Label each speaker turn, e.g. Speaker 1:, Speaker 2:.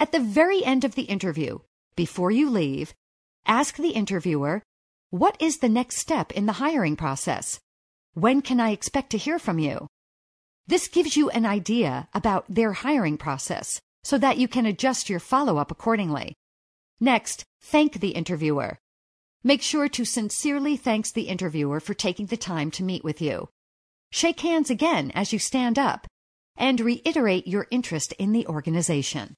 Speaker 1: At the very end of the interview, before you leave, ask the interviewer, "What is the next step in the hiring process? When can I expect to hear from you?" This gives you an idea about their hiring process so that you can adjust your follow-up accordingly. Next, thank the interviewer. Make sure to sincerely thank the interviewer for taking the time to meet with you. Shake hands again as you stand up and reiterate your interest in the organization.